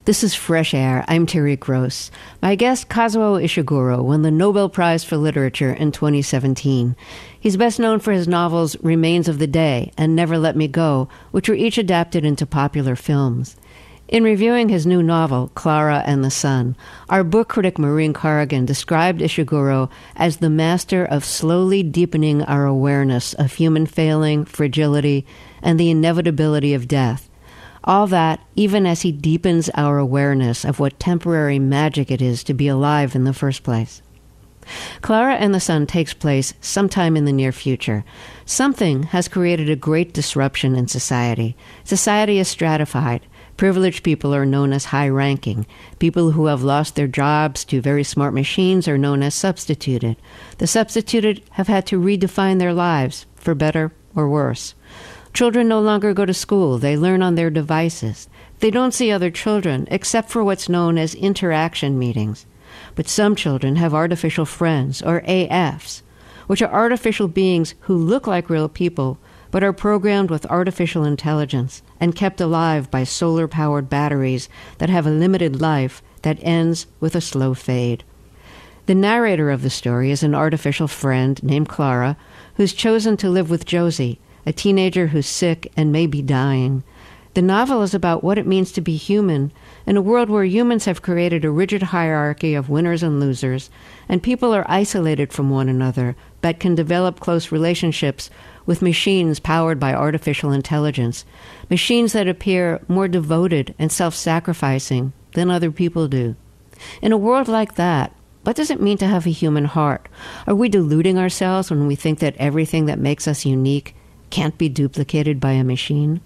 This is Fresh Air. I'm Terry Gross. My guest, Kazuo Ishiguro, won the Nobel Prize for Literature in 2017. He's best known for his novels Remains of the Day and Never Let Me Go, which were each adapted into popular films. In reviewing his new novel, Clara and the Sun, our book critic Maureen Corrigan described Ishiguro as the master of slowly deepening our awareness of human failing, fragility, and the inevitability of death. All that, even as he deepens our awareness of what temporary magic it is to be alive in the first place. Clara and the Sun takes place sometime in the near future. Something has created a great disruption in society. Society is stratified. Privileged people are known as high-ranking. People who have lost their jobs to very smart machines are known as substituted. The substituted have had to redefine their lives, for better or worse. Children no longer go to school. They learn on their devices. They don't see other children, except for what's known as interaction meetings. But some children have artificial friends, or AFs, which are artificial beings who look like real people, but are programmed with artificial intelligence and kept alive by solar-powered batteries that have a limited life that ends with a slow fade. The narrator of the story is an artificial friend named Clara, who's chosen to live with Josie, a teenager who's sick and may be dying. The novel is about what it means to be human in a world where humans have created a rigid hierarchy of winners and losers, and people are isolated from one another but can develop close relationships with machines powered by artificial intelligence, machines that appear more devoted and self-sacrificing than other people do. In a world like that, what does it mean to have a human heart? Are we deluding ourselves when we think that everything that makes us unique can't be duplicated by a machine?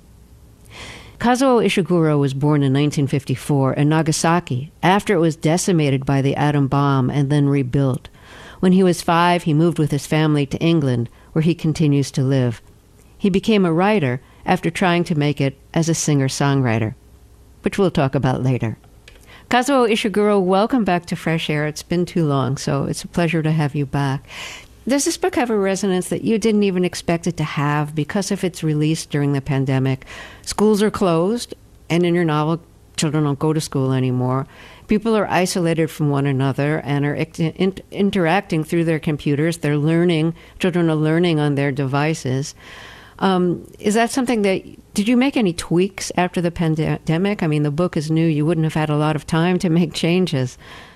Kazuo Ishiguro was born in 1954 in Nagasaki after it was decimated by the atom bomb and then rebuilt. When he was 5, he moved with his family to England, where he continues to live. He became a writer after trying to make it as a singer-songwriter, which we'll talk about later. Kazuo Ishiguro, welcome back to Fresh Air. It's been too long, so it's a pleasure to have you back. Does this book have a resonance that you didn't even expect it to have because of its release during the pandemic? Schools are closed, and in your novel, children don't go to school anymore. People are isolated from one another and are interacting through their computers. They're learning. Children are learning on their devices. Is that something that, did you make any tweaks after the pandemic? I mean, the book is new. You wouldn't have had a lot of time to make changes.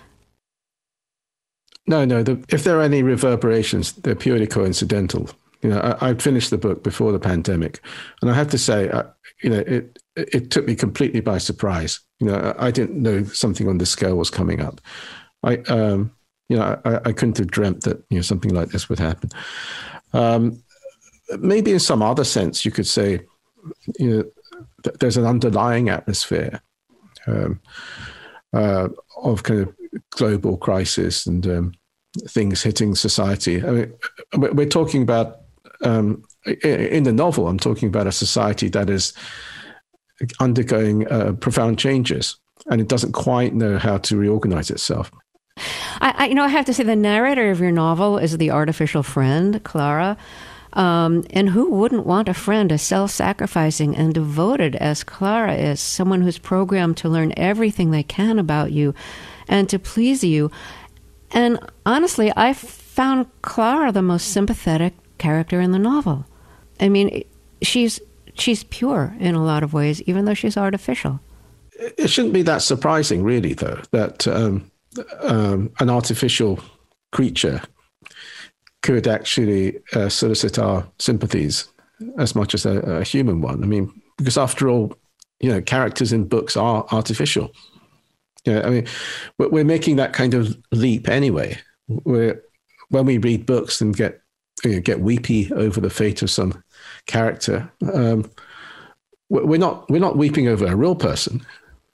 No. If there are any reverberations, they're purely coincidental. I finished the book before the pandemic, and I have to say, it took me completely by surprise. I didn't know something on this scale was coming up. I couldn't have dreamt that something like this would happen. Maybe in some other sense, you could say, there's an underlying atmosphere of kind of global crisis and things hitting society. I mean, we're talking about, in the novel, I'm talking about a society that is undergoing profound changes, and it doesn't quite know how to reorganize itself. I have to say, the narrator of your novel is the artificial friend, Clara. And who wouldn't want a friend as self-sacrificing and devoted as Clara is, someone who's programmed to learn everything they can about you and to please you? And honestly, I found Clara the most sympathetic character in the novel. I mean, she's pure in a lot of ways, even though she's artificial. It shouldn't be that surprising, really, though, that an artificial creature could actually solicit our sympathies as much as a human one. I mean, because after all, characters in books are artificial. I mean, we're making that kind of leap anyway. When we read books and get weepy over the fate of some character, we're not weeping over a real person.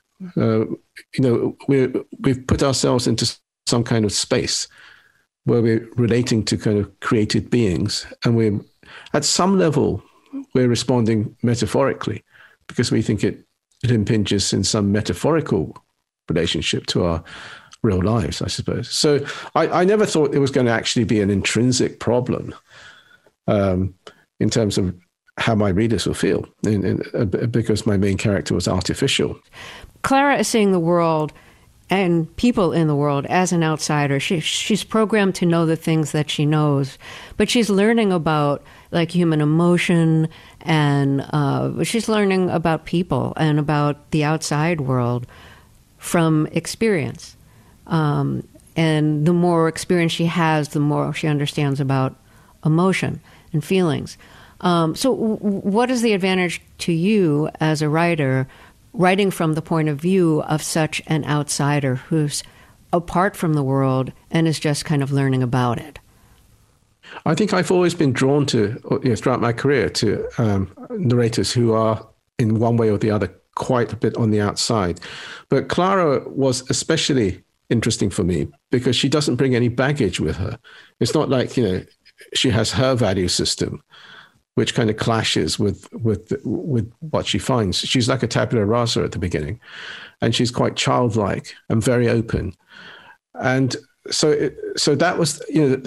We've put ourselves into some kind of space where we're relating to kind of created beings, and we're at some level we're responding metaphorically because we think it impinges in some metaphorical relationship to our real lives, I suppose. So I never thought it was going to actually be an intrinsic problem in terms of how my readers will feel, because my main character was artificial. Clara is seeing the world and people in the world as an outsider. She's programmed to know the things that she knows, but she's learning about like human emotion, and she's learning about people and about the outside world from experience. And the more experience she has, the more she understands about emotion and feelings. So what is the advantage to you as a writer, writing from the point of view of such an outsider who's apart from the world and is just kind of learning about it? I think I've always been drawn to, throughout my career, to narrators who are, in one way or the other, quite a bit on the outside. But Clara was especially interesting for me because she doesn't bring any baggage with her. It's not like, she has her value system, which kind of clashes with what she finds. She's like a tabula rasa at the beginning, and she's quite childlike and very open. And so that was,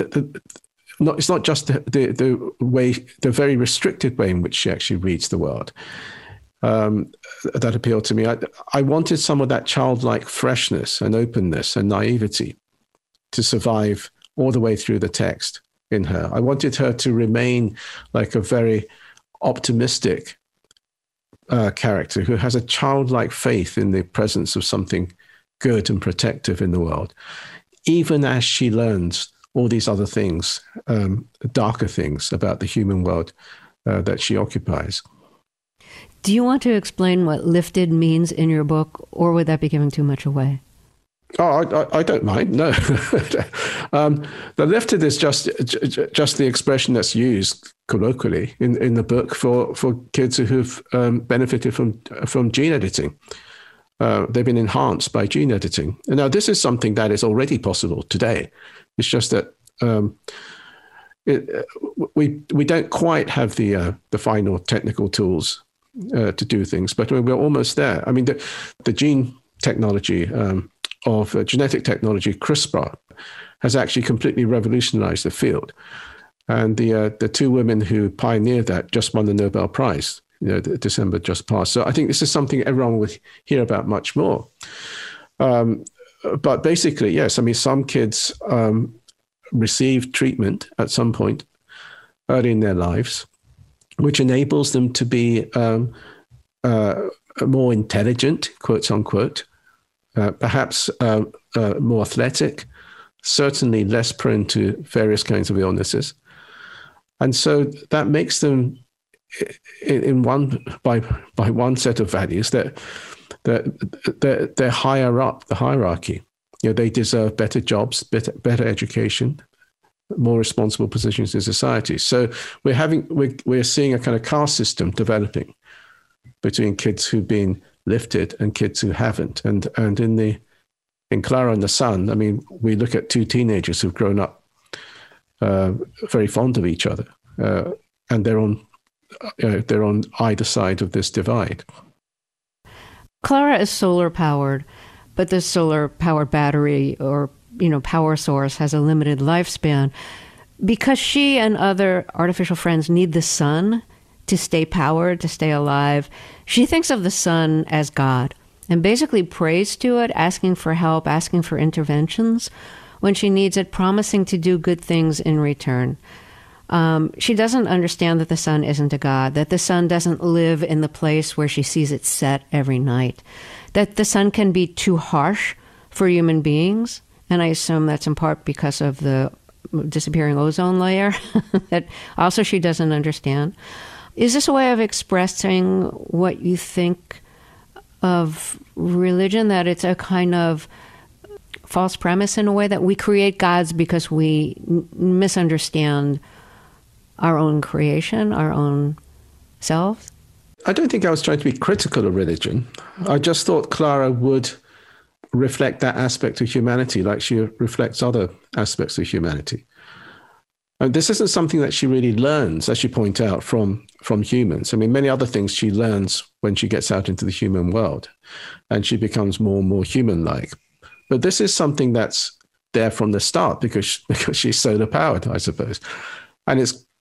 it's not just the very restricted way in which she actually reads the world that appealed to me. I wanted some of that childlike freshness and openness and naivety to survive all the way through the text in her. I wanted her to remain like a very optimistic character who has a childlike faith in the presence of something good and protective in the world, even as she learns all these other things, darker things about the human world that she occupies. Do you want to explain what lifted means in your book, or would that be giving too much away? Oh, I don't mind. No, the lifted is just the expression that's used colloquially in the book for kids who've benefited from gene editing. They've been enhanced by gene editing. And now this is something that is already possible today. It's just that we don't quite have the final technical tools to do things, but we're almost there. I mean, the gene technology of genetic technology, CRISPR, has actually completely revolutionized the field. And the two women who pioneered that just won the Nobel Prize, December just passed. So I think this is something everyone will hear about much more. But basically, yes, I mean, some kids receive treatment at some point early in their lives, which enables them to be more intelligent, quotes unquote, perhaps more athletic, certainly less prone to various kinds of illnesses. And so that makes them by one set of values that they're higher up the hierarchy. They deserve better jobs, better education, more responsible positions in society. So we're seeing a kind of caste system developing between kids who've been lifted and kids who haven't. And in Clara and the Sun, I mean, we look at two teenagers who've grown up very fond of each other, and they're on either side of this divide. Clara is solar powered, but this solar powered battery or power source has a limited lifespan. Because she and other artificial friends need the sun to stay powered, to stay alive, she thinks of the sun as God and basically prays to it, asking for help, asking for interventions when she needs it, promising to do good things in return. She doesn't understand that the sun isn't a god, that the sun doesn't live in the place where she sees it set every night, that the sun can be too harsh for human beings. And I assume that's in part because of the disappearing ozone layer that also she doesn't understand. Is this a way of expressing what you think of religion, that it's a kind of false premise in a way, that we create gods because we misunderstand our own creation, our own selves? I don't think I was trying to be critical of religion. I just thought Clara would reflect that aspect of humanity like she reflects other aspects of humanity. And this isn't something that she really learns, as you point out, from humans. I mean, many other things she learns when she gets out into the human world and she becomes more and more human-like. But this is something that's there from the start because she's solar powered, I suppose. And it's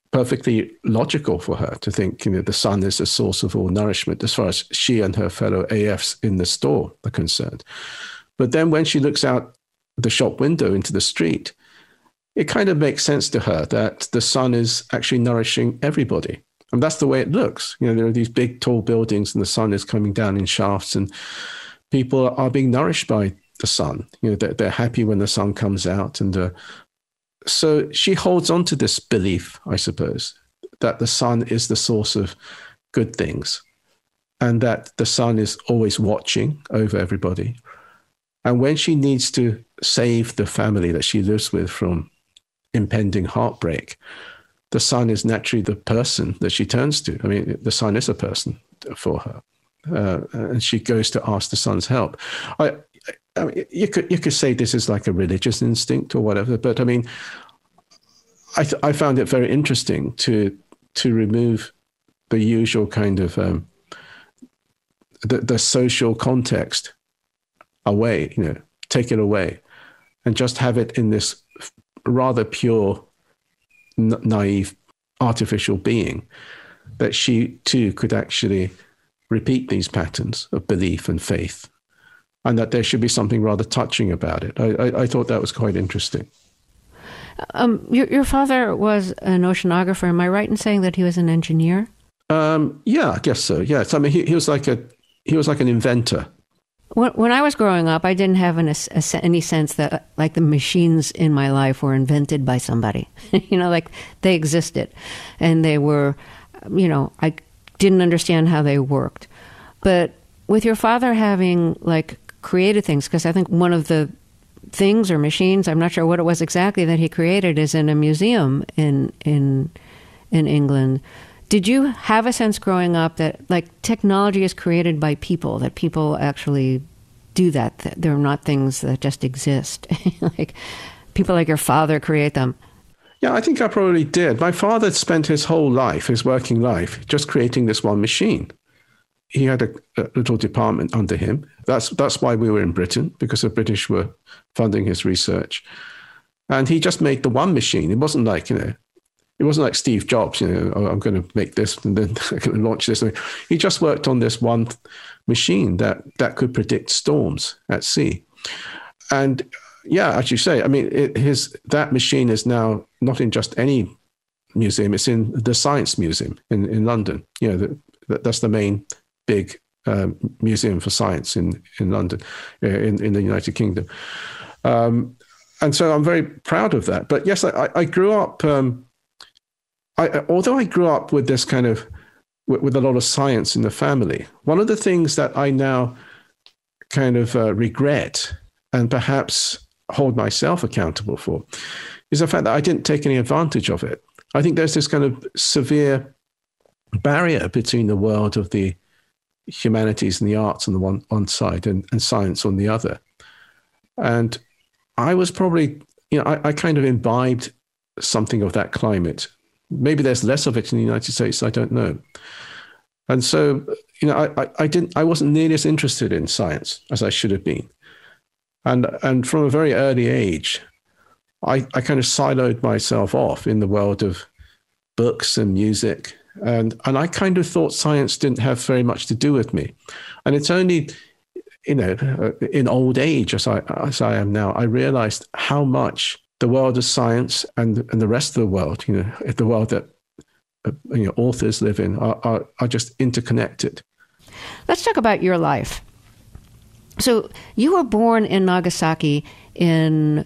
perfectly logical for her to think, the sun is the source of all nourishment as far as she and her fellow AFs in the store are concerned. But then when she looks out the shop window into the street, it kind of makes sense to her that the sun is actually nourishing everybody. And that's the way it looks. There are these big, tall buildings and the sun is coming down in shafts and people are being nourished by the sun. They're happy when the sun comes out. And so she holds on to this belief, I suppose, that the sun is the source of good things and that the sun is always watching over everybody. And when she needs to save the family that she lives with from impending heartbreak, the sun is naturally the person that she turns to. I mean, the sun is a person for her. And she goes to ask the sun's help. I mean, you could say this is like a religious instinct or whatever, but I mean, I found it very interesting to remove the usual kind of the social context away, take it away, and just have it in this rather pure, naive, artificial being, that she too could actually repeat these patterns of belief and faith, and that there should be something rather touching about it. I thought that was quite interesting. Your father was an oceanographer. Am I right in saying that he was an engineer? Yeah, I guess so. Yes, I mean he was like an inventor. When I was growing up, I didn't have any sense that like the machines in my life were invented by somebody. Like they existed, and they were, I didn't understand how they worked. But with your father having like created things, because I think one of the things or machines, I'm not sure what it was exactly, that he created is in a museum in England. Did you have a sense growing up that like technology is created by people, that people actually do that they're not things that just exist? Like people like your father create them? Yeah, I think I probably did. My father spent his whole life, his working life, just creating this one machine. He had a little department under him. That's why we were in Britain, because the British were funding his research. And he just made the one machine. It wasn't like, it wasn't like Steve Jobs, I'm going to make this and then I'm going to launch this. He just worked on this one machine that could predict storms at sea. And yeah, as you say, I mean, that machine is now not in just any museum. It's in the Science Museum in London. That's the main big museum for science in London, in the United Kingdom. And so I'm very proud of that. But yes, I grew up... although I grew up with this kind of, with a lot of science in the family, one of the things that I now kind of regret and perhaps hold myself accountable for is the fact that I didn't take any advantage of it. I think there's this kind of severe barrier between the world of the humanities and the arts on the one side and science on the other. And I was probably, I kind of imbibed something of that climate. Maybe there's less of it in the United States, I don't know. And so, I wasn't nearly as interested in science as I should have been. And from a very early age, I kind of siloed myself off in the world of books and music. And I kind of thought science didn't have very much to do with me. And it's only, in old age, as I am now, I realized how much the world of science and the rest of the world, the world that authors live in, are just interconnected. Let's talk about your life. So you were born in Nagasaki in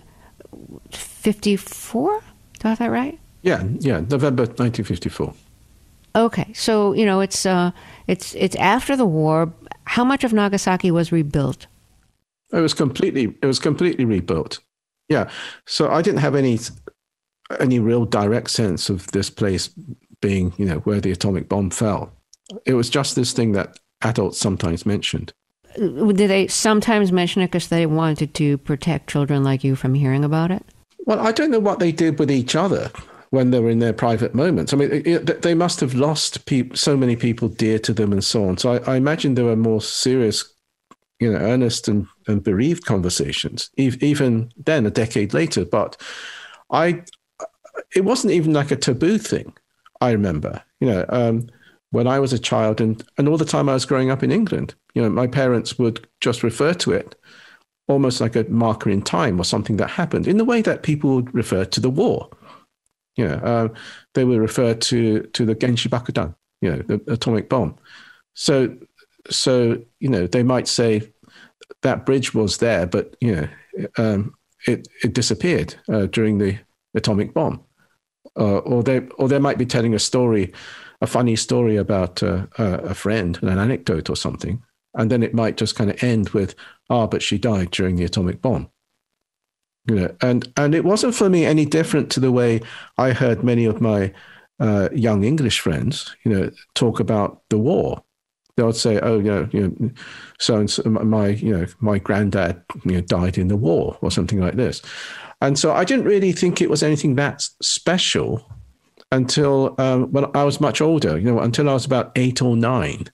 1954? Do I have that right? Yeah, November 1954. Okay, so it's after the war. How much of Nagasaki was rebuilt? It was completely rebuilt. Yeah, so I didn't have any real direct sense of this place being, where the atomic bomb fell. It was just this thing that adults sometimes mentioned. Did they sometimes mention it because they wanted to protect children like you from hearing about it? Well, I don't know what they did with each other when they were in their private moments. I mean, they must have lost so many people dear to them and so on. So I imagine there were more serious, earnest and bereaved conversations, even then, a decade later. But it wasn't even like a taboo thing. I remember, when I was a child and all the time I was growing up in England, my parents would just refer to it almost like a marker in time or something that happened in the way that people would refer to the war. They would refer to the Genshi Bakudan, the atomic bomb. So they might say that bridge was there, but it disappeared during the atomic bomb, or they might be telling a funny story about a friend, an anecdote or something, and then it might just kind of end with, but she died during the atomic bomb. And it wasn't for me any different to the way I heard many of my young English friends, talk about the war. They would say, so and so, my granddad, died in the war or something like this. And so I didn't really think it was anything that special until when I was much older, until I was about 8 or 9.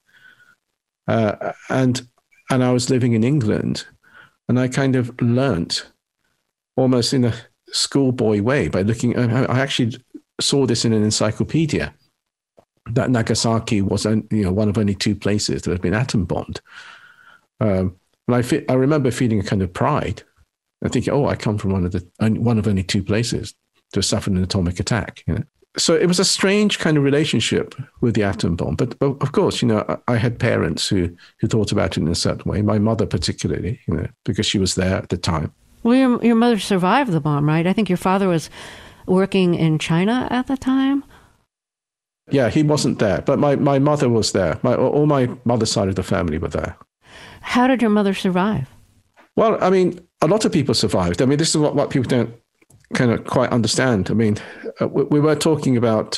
And I was living in England, and I kind of learnt almost in a schoolboy way by looking. I actually saw this in an encyclopedia that Nagasaki was, one of only 2 places that had been atom bombed. And I remember feeling a kind of pride. I think, I come from one of only 2 places to have suffered an atomic attack. So it was a strange kind of relationship with the atom bomb. But of course, I had parents who thought about it in a certain way. My mother particularly, because she was there at the time. Well, your mother survived the bomb, right? I think your father was working in China at the time. Yeah, he wasn't there, but my mother was there. All my mother's side of the family were there. How did your mother survive? Well, I mean, a lot of people survived. I mean, this is what people don't kind of quite understand. I mean, we were talking about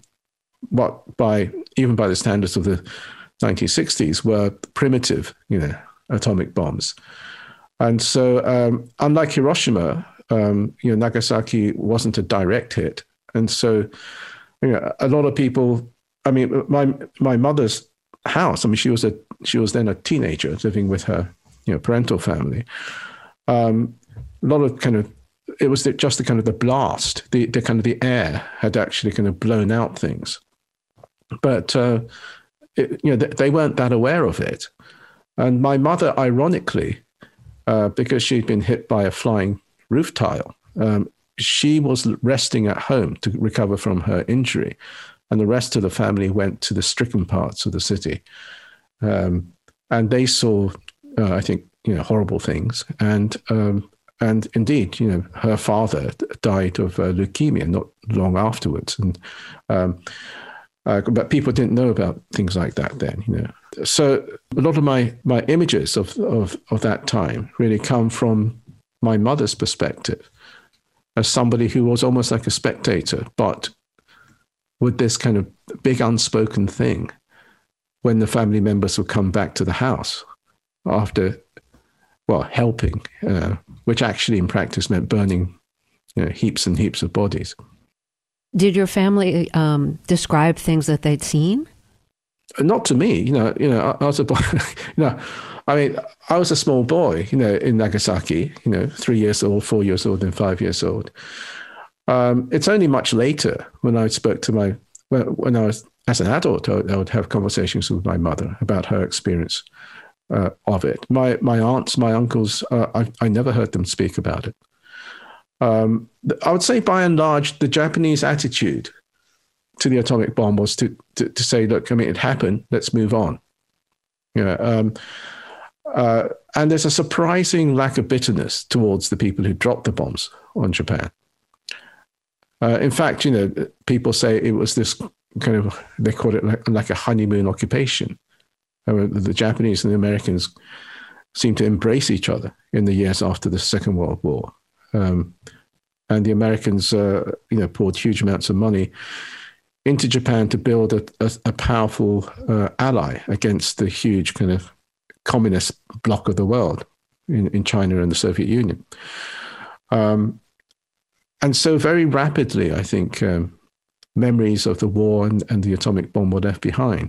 even by the standards of the 1960s were primitive, atomic bombs. And so unlike Hiroshima, Nagasaki wasn't a direct hit. And so, a lot of people, I mean, my mother's house, I mean, she was then a teenager living with her, parental family. A lot of it was just the kind of the blast, the kind of the air had actually kind of blown out things. But, they weren't that aware of it. And my mother, ironically, because she'd been hit by a flying roof tile, she was resting at home to recover from her injury. And the rest of the family went to the stricken parts of the city. And they saw, I think, horrible things. And indeed, her father died of leukemia not long afterwards. And but people didn't know about things like that then, So a lot of my images of that time really come from my mother's perspective as somebody who was almost like a spectator, but with this kind of big unspoken thing when the family members would come back to the house after, helping, which actually in practice meant burning, heaps and heaps of bodies. Did your family describe things that they'd seen? Not to me, I was a boy, I mean, I was a small boy, in Nagasaki, 3 years old, 4 years old, and 5 years old. It's only much later when I spoke to when I was as an adult, I would have conversations with my mother about her experience of it. My aunts, my uncles, I never heard them speak about it. I would say by and large, the Japanese attitude to the atomic bomb was to say, look, I mean, it happened, let's move on. And there's a surprising lack of bitterness towards the people who dropped the bombs on Japan. In fact, people say it was this kind of, they call it like a honeymoon occupation. The Japanese and the Americans seemed to embrace each other in the years after the Second World War. And the Americans, poured huge amounts of money into Japan to build a powerful ally against the huge kind of communist bloc of the world in China and the Soviet Union. And so very rapidly, I think, memories of the war and the atomic bomb were left behind.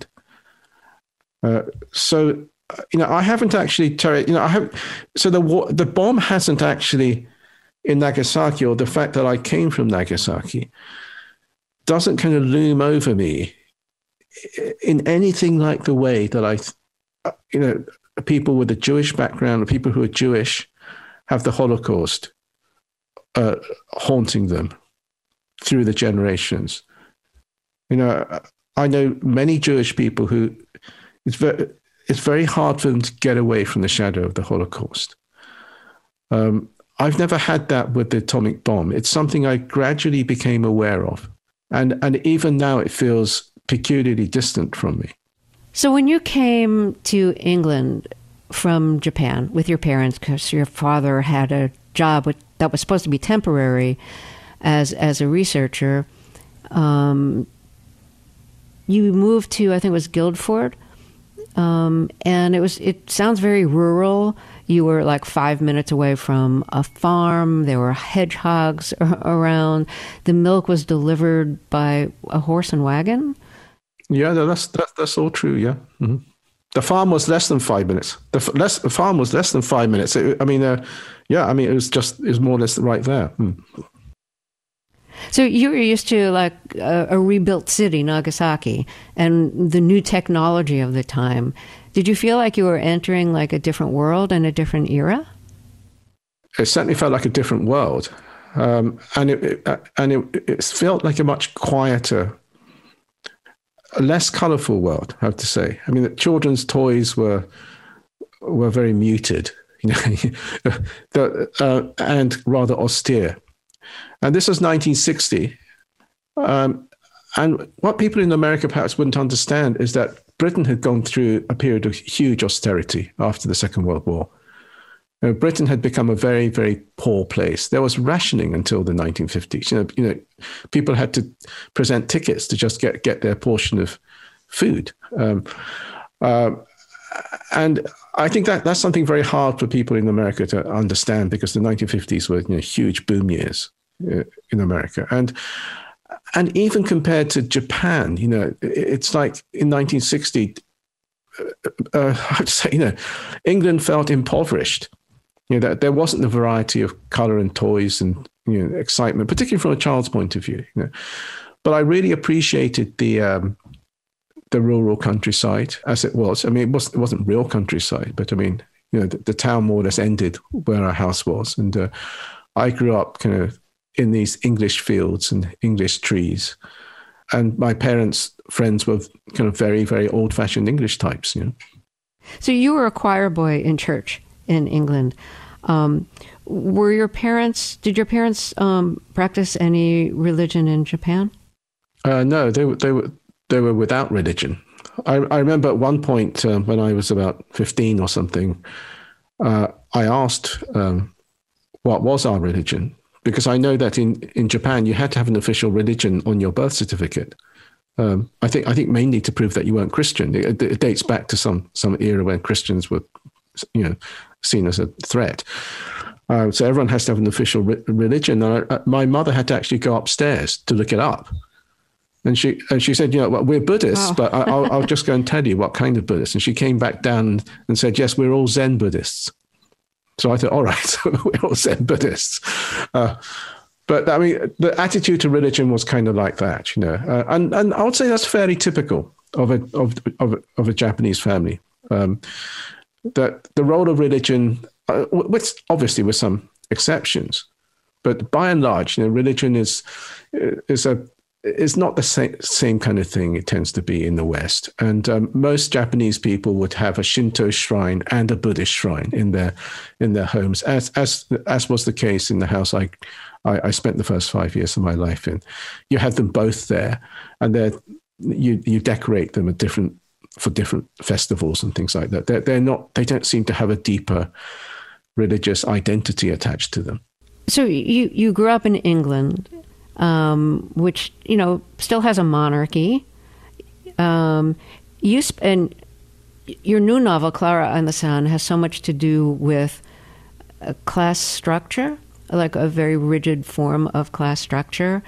So I haven't actually, so the bomb hasn't actually in Nagasaki, or the fact that I came from Nagasaki, doesn't kind of loom over me in anything like the way that people with a Jewish background, people who are Jewish, have the Holocaust haunting them through the generations. I know many Jewish people who it's very hard for them to get away from the shadow of the Holocaust. I've never had that with the atomic bomb. It's something I gradually became aware of. And even now it feels peculiarly distant from me. So when you came to England from Japan with your parents, because your father had a job that was supposed to be temporary as a researcher, you moved to, I think it was Guildford, and it sounds very rural. You were like 5 minutes away from a farm. There were hedgehogs around. The milk was delivered by a horse and wagon. Yeah, that's all true. Yeah, mm-hmm. The farm was less than 5 minutes. The farm was less than 5 minutes. It was more or less right there. Mm. So you were used to like a rebuilt city, Nagasaki, and the new technology of the time. Did you feel like you were entering like a different world and a different era? It certainly felt like a different world, and it felt like a much quieter, less colourful world, I have to say. I mean, the children's toys were very muted, and rather austere. And this was 1960. And what people in America perhaps wouldn't understand is that Britain had gone through a period of huge austerity after the Second World War. Britain had become a very, very poor place. There was rationing until the 1950s. People had to present tickets to just get their portion of food. And I think that's something very hard for people in America to understand, because the 1950s were huge boom years in America. And even compared to Japan, it's like in 1960, I'd say, England felt impoverished. That there wasn't the variety of color and toys and excitement, particularly from a child's point of view. But I really appreciated the rural countryside as it was. I mean, it wasn't real countryside, but I mean, the town more or less ended where our house was, and I grew up kind of in these English fields and English trees, and my parents' friends were kind of very, very old-fashioned English types. So you were a choir boy in church in England. Did your parents practice any religion in Japan? No, they were without religion. I remember at one point when I was about 15 or something, I asked what was our religion, because I know that in Japan you had to have an official religion on your birth certificate. I think mainly to prove that you weren't Christian. It dates back to some era when Christians were, seen as a threat. So everyone has to have an official religion. My mother had to actually go upstairs to look it up. And she said, well, we're Buddhists, but I'll just go and tell you what kind of Buddhists. And she came back down and said, yes, we're all Zen Buddhists. So I thought, all right, we're all Zen Buddhists. But I mean, the attitude to religion was kind of like that, and I would say that's fairly typical of a Japanese family. That the role of religion, which obviously with some exceptions, but by and large, religion is not the same kind of thing it tends to be in the West. And most Japanese people would have a Shinto shrine and a Buddhist shrine in their homes, as was the case in the house I spent the first 5 years of my life in. You had them both there, and you decorate them for different festivals and things like that. They don't seem to have a deeper religious identity attached to them. So you grew up in England, which still has a monarchy. And your new novel, Clara and the Sun, has so much to do with a class structure, like a very rigid form of class structure.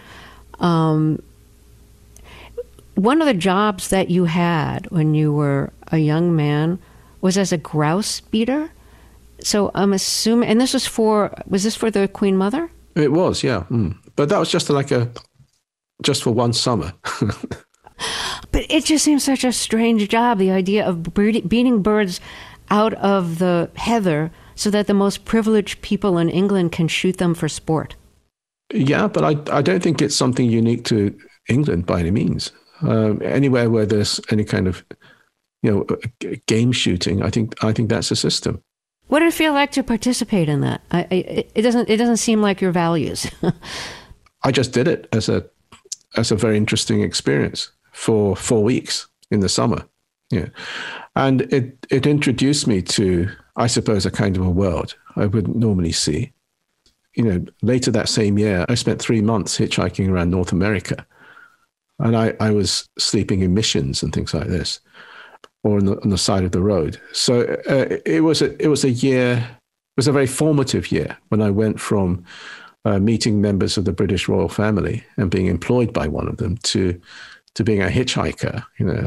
One of the jobs that you had when you were a young man was as a grouse beater. So I'm assuming, and was this for the Queen Mother? It was, yeah. But that was just like a just for one summer. But it just seems such a strange job, the idea of beating birds out of the heather so that the most privileged people in England can shoot them for sport. Yeah, but I don't think it's something unique to England by any means. Anywhere where there's any kind of, game shooting, I think that's a system. What did it feel like to participate in that? It doesn't seem like your values. I just did it as a very interesting experience for 4 weeks in the summer. Yeah. And it introduced me to, I suppose, a kind of a world I wouldn't normally see. Later that same year, I spent 3 months hitchhiking around North America. And I was sleeping in missions and things like this, or on the side of the road. So it was a year, it was a very formative year when I went from meeting members of the British royal family and being employed by one of them to being a hitchhiker,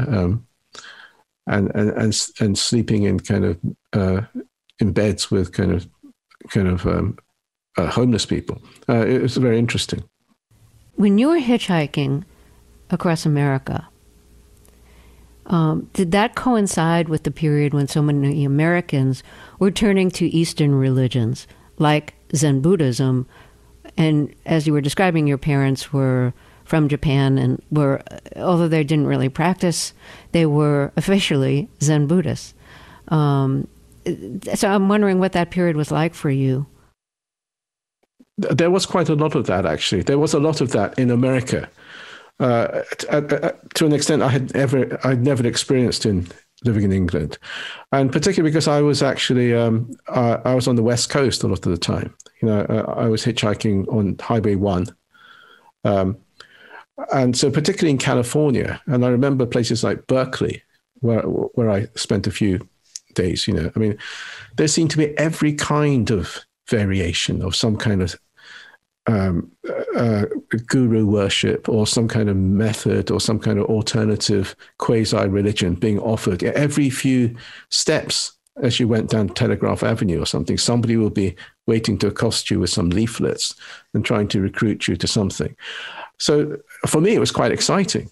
and sleeping in kind of in beds with kind of homeless people. It was very interesting. When you were hitchhiking across America, did that coincide with the period when so many Americans were turning to Eastern religions like Zen Buddhism? And as you were describing, your parents were from Japan and although they didn't really practice, they were officially Zen Buddhists. So I'm wondering what that period was like for you. There was quite a lot of that, actually. There was a lot of that in America. To an extent I'd never experienced in living in England, and particularly because I was actually I was on the West Coast a lot of the time. I was hitchhiking on Highway 1, and so particularly in California, and I remember places like Berkeley where I spent a few days. There seemed to be every kind of variation of some kind of guru worship or some kind of method or some kind of alternative quasi-religion being offered. Every few steps as you went down Telegraph Avenue or something, somebody will be waiting to accost you with some leaflets and trying to recruit you to something. So for me, it was quite exciting.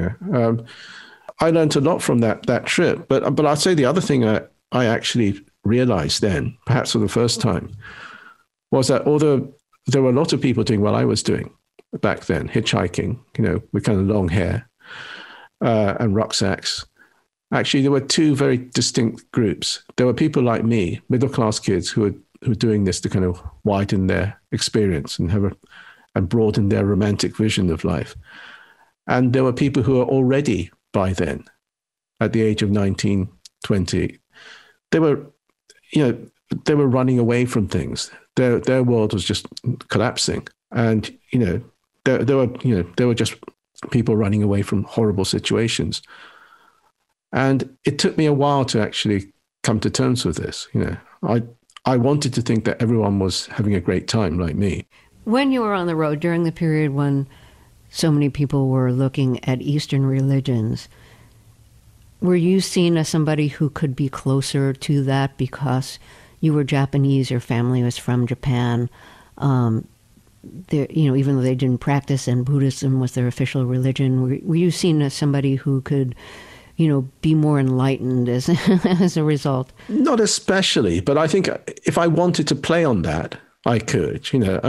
I learned a lot from that trip. But I'd say the other thing I actually realized then, perhaps for the first time, was that although there were a lot of people doing what I was doing back then, hitchhiking, with kind of long hair and rucksacks. Actually, there were two very distinct groups. There were people like me, middle-class kids who were doing this to kind of widen their experience and broaden their romantic vision of life. And there were people who were already, by then, at the age of 19, 20, they were running away from things. Their world was just collapsing, and there were just people running away from horrible situations. And it took me a while to actually come to terms with this. I wanted to think that everyone was having a great time like me. When you were on the road during the period when so many people were looking at Eastern religions, were you seen as somebody who could be closer to that because you were Japanese, your family was from Japan? Even though they didn't practice and Buddhism was their official religion, were you seen as somebody who could, be more enlightened as as a result? Not especially, but I think if I wanted to play on that, I could.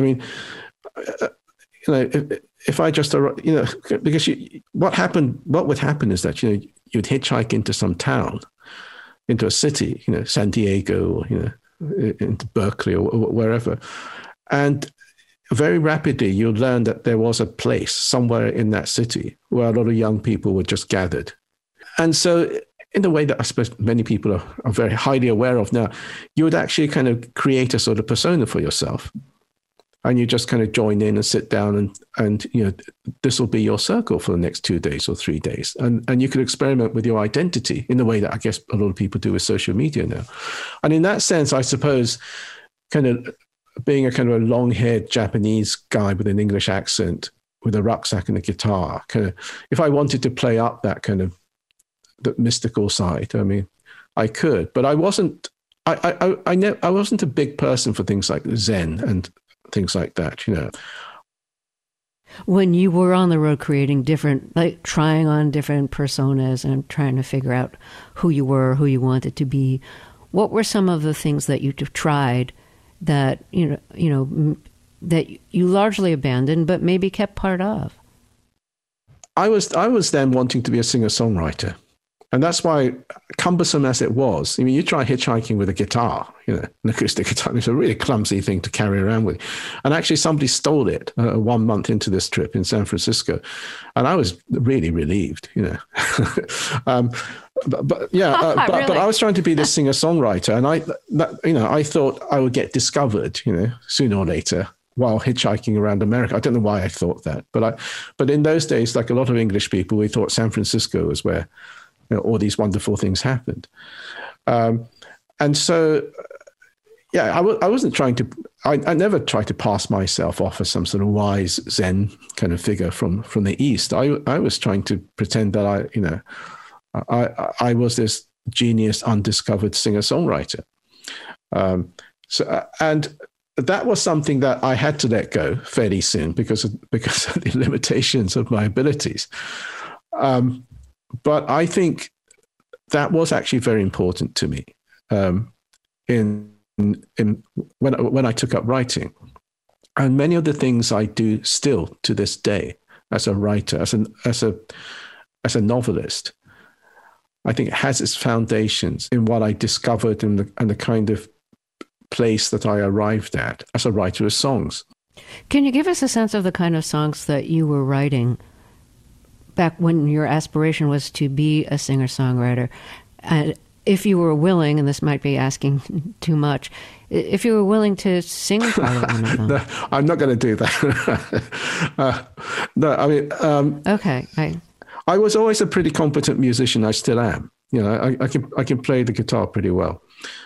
If I just, because what would happen is that you'd hitchhike into some town, into a city, San Diego, or into Berkeley or wherever, and very rapidly you'd learn that there was a place somewhere in that city where a lot of young people were just gathered. And so in the way that I suppose many people are very highly aware of now, you would actually kind of create a sort of persona for yourself. And you just kind of join in and sit down and this will be your circle for the next 2 days or 3 days. And you could experiment with your identity in the way that I guess a lot of people do with social media now. And in that sense, I suppose kind of being a kind of a long-haired Japanese guy with an English accent, with a rucksack and a guitar, kind of, if I wanted to play up that kind of the mystical side, I could, but I wasn't. I wasn't a big person for things like Zen and things like that. When you were on the road creating different, like trying on different personas and trying to figure out who you were, who you wanted to be, what were some of the things that you tried that, that you largely abandoned, but maybe kept part of? I was then wanting to be a singer-songwriter. And that's why, cumbersome as it was, I mean, you try hitchhiking with a guitar, an acoustic guitar, it's a really clumsy thing to carry around with. And actually somebody stole it 1 month into this trip in San Francisco. And I was really relieved, but I was trying to be this singer-songwriter. And I thought I would get discovered, sooner or later, while hitchhiking around America. I don't know why I thought that, but in those days, like a lot of English people, we thought San Francisco was where all these wonderful things happened. And so, I wasn't trying to, I never tried to pass myself off as some sort of wise Zen kind of figure from the East. I was trying to pretend that I was this genius, undiscovered singer-songwriter. And that was something that I had to let go fairly soon because of the limitations of my abilities. But I think that was actually very important to me when I took up writing. And many of the things I do still to this day as a writer, as a novelist, I think it has its foundations in what I discovered and the kind of place that I arrived at as a writer of songs. Can you give us a sense of the kind of songs that you were writing back when your aspiration was to be a singer-songwriter? If you were willing, and this might be asking too much, if you were willing to sing part of one of them. No, I'm not going to do that. No, I mean... okay. I was always a pretty competent musician. I still am. I can play the guitar pretty well.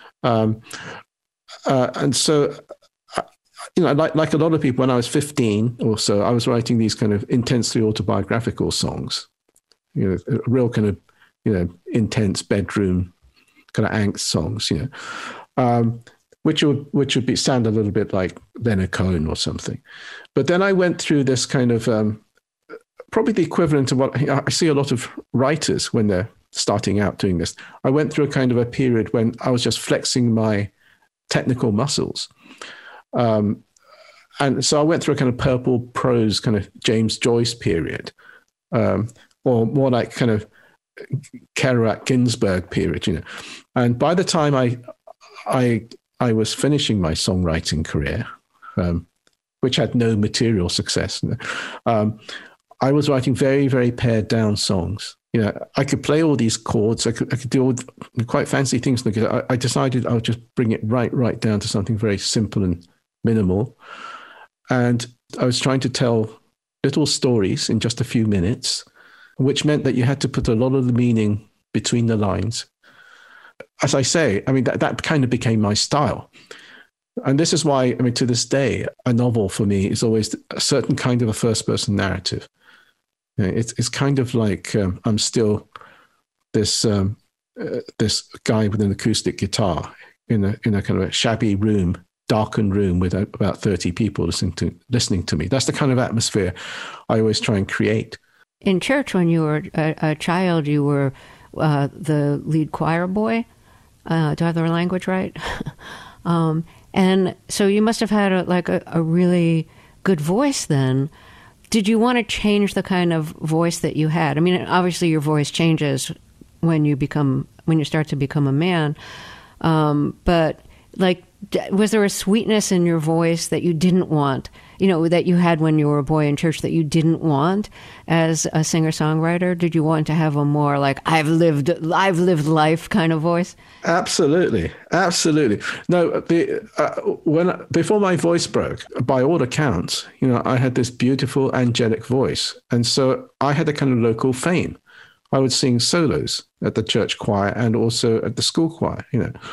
And so... like a lot of people, when I was 15 or so, I was writing these kind of intensely autobiographical songs, a real kind of, intense bedroom kind of angst songs, which would sound a little bit like Leonard Cohen or something. But then I went through this kind of, probably the equivalent of what I see a lot of writers when they're starting out doing this. I went through a kind of a period when I was just flexing my technical muscles. And so I went through a kind of purple prose kind of James Joyce period, or more like kind of Kerouac Ginsberg period, And by the time I was finishing my songwriting career, which had no material success, I was writing very, very pared down songs. I could play all these chords. I could do all quite fancy things. I decided I would just bring it right down to something very simple and minimal. And I was trying to tell little stories in just a few minutes, which meant that you had to put a lot of the meaning between the lines. As I say, I mean, that kind of became my style. And this is why, I mean, to this day, a novel for me is always a certain kind of a first-person narrative. It's kind of like I'm still this guy with an acoustic guitar in a kind of a shabby room, darkened room with about 30 people listening to me. That's the kind of atmosphere I always try and create. In church, when you were a child, you were the lead choir boy. Do I have the language right? And so you must have had a really good voice then. Did you want to change the kind of voice that you had? I mean, obviously your voice changes when you start to become a man. But was there a sweetness in your voice that you didn't want, that you had when you were a boy in church that you didn't want as a singer-songwriter? Did you want to have a more I've lived life kind of voice? Absolutely. No, before my voice broke, by all accounts, I had this beautiful angelic voice. And so I had a kind of local fame. I would sing solos at the church choir and also at the school choir,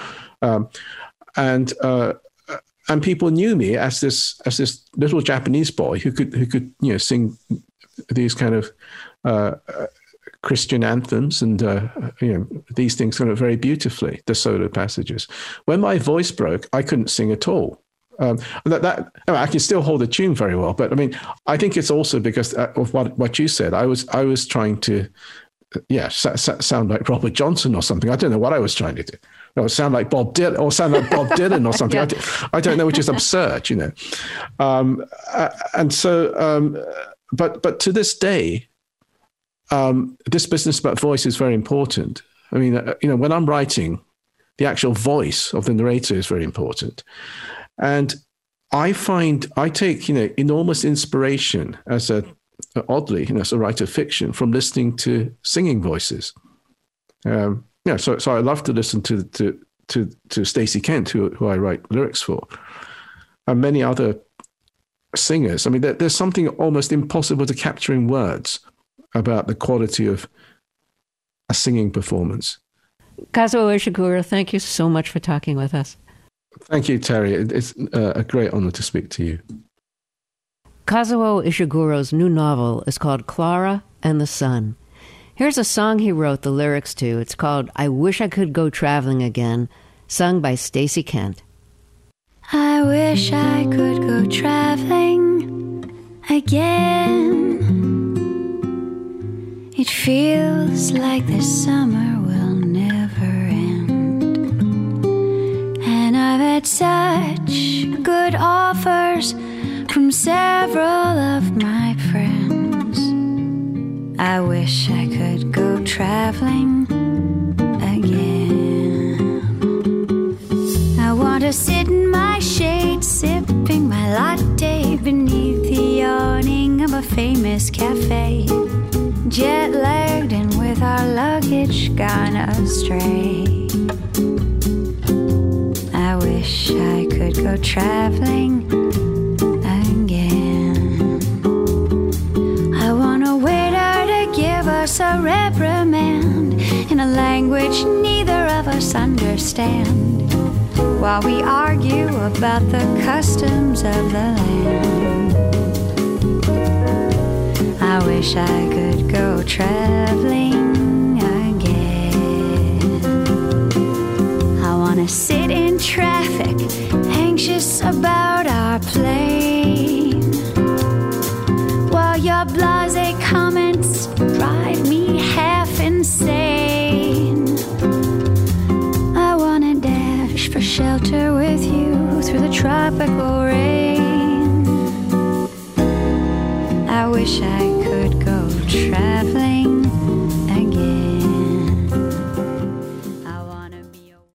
and people knew me as this little Japanese boy who could sing these kind of Christian anthems and these things kind of very beautifully, the solo passages. When my voice broke, I couldn't sing at all. I can still hold a tune very well, but I mean, I think it's also because of what you said. I was trying to, sound like Robert Johnson or something. I don't know what I was trying to do. Or sound like Bob Dylan, or something. Yeah. I don't know, which is absurd, you know. And so, but to this day, this business about voice is very important. I mean, when I'm writing, the actual voice of the narrator is very important. And I take, enormous inspiration oddly, as a writer of fiction from listening to singing voices. So I love to listen to Stacey Kent, who I write lyrics for, and many other singers. I mean, there's something almost impossible to capture in words about the quality of a singing performance. Kazuo Ishiguro, thank you so much for talking with us. Thank you, Terry. It's a great honor to speak to you. Kazuo Ishiguro's new novel is called Clara and the Sun. Here's a song he wrote the lyrics to. It's called I Wish I Could Go Traveling Again, sung by Stacey Kent. I wish I could go traveling again. It feels like the summer will never end. And I've had such good offers from several of my friends. I wish I could go traveling again. I want to sit in my shade, sipping my latte beneath the awning of a famous cafe, jet-lagged and with our luggage gone astray. I wish I could go traveling again. I want a waiter to give us a reprimand in a language neither of us understand, while we argue about the customs of the land. I wish I could go traveling again. I want to sit in traffic, anxious about our plane, while your blasé comments drive me half insane. I want to dash for shelter with you through the tropical rain. I wish I